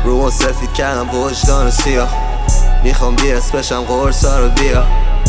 رومو سفید کردم وجدان و سیاه، میخوام بیاس بشم قرصا رو بیا.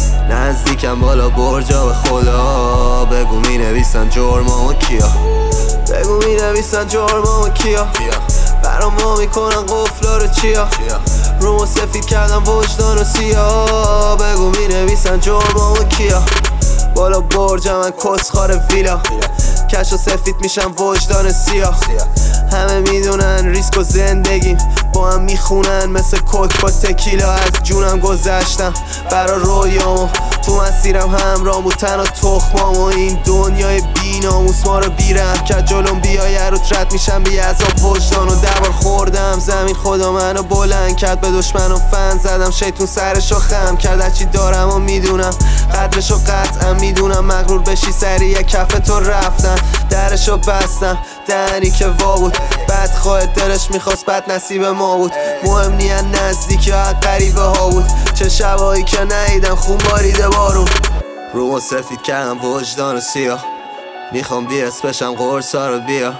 نزدیکم بالا برجا به خدا، بگو می نویسن جرمامو کیا، بگو می نویسن جرمامو کیا، برام ما میکنن قفلا رو چیا. رومو سفید کردم وجدان و سیاه، بگو می نویسن جرمامو کیا. بالا برجم من کسخار ویلا، کش و سفید میشم وجدان سیاه. همه میدونن ریسک و زندگیم با هم میخونن مثل کوک با تکیلا. از جونم گذشتم برا رویامو، تو مسیرم همراه بود تن و تخمام. و این دنیای بی ناموس ما رو بیرم کرد، جلوم بیایه رو رد میشم بی عذاب وجدان. و دوبار خوردم زمین، خدا منو بلند کرد، به دشمنم فن زدم، شیطون سرشو خم کرد. از چی دارم و میدونم قدرشو قطعا میدونم، مغرور بشی سریع کف تو رفتن، درشو بستم دهنی که وا بود. بدخواه دلش میخواست بد نصیب ما بود، مهم نیه نزدیکی ها قریبه ها بود. چه شبایی که نیدم خون باریده بارون. رومو سفید کردم وجدان و سیاه، میخوام بیاس بشم قرصا رو بیا.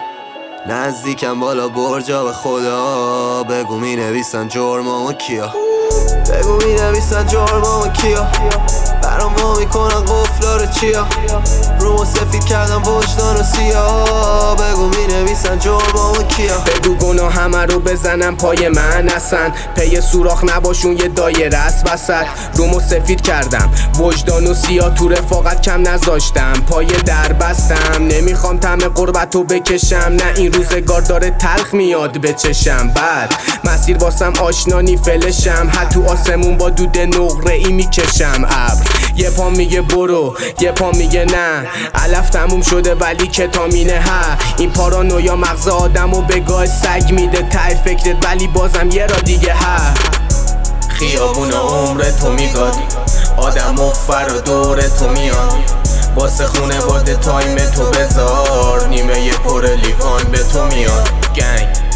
نزدیکم بالا برجا به خدا، بگو می نویسن جرمامو کیا، بگو می نویسن جرمامو کیا، برام ما میکنن قفلا رو چیا. رومو سفید کردم وجدان و سیاه، بگو می نویسن جرمامو کیا. بگو گناه همه رو بزنم پای من هستن، پی سوراخ نباشون یه دایره است وسط. رومو سفید کردم وجدان و سیاه، تو رفاقت کم نذاشتم، پای در بستم. نمیخوام طعم قربتو بکشم، نه این روزگار داره تلخ میاد به چشم. بعد مسیر واسم آشنا نی فلشم، حد تو آسمون با دود نقره ای میکشم. ابر یه پا میگه برو، یه پا میگه نه، علف تموم شده ولی کتامینه. ها این پارانویا مغز آدمو به گاه سگ میده، ته فکرت ولی بازم یه را دیگه. ها خیابون عمر تو میگادی، آدم و فر دور تو میان، واسه خونه باده تایم تو بذار، نیمه پر لیوان به تو میان. گنگ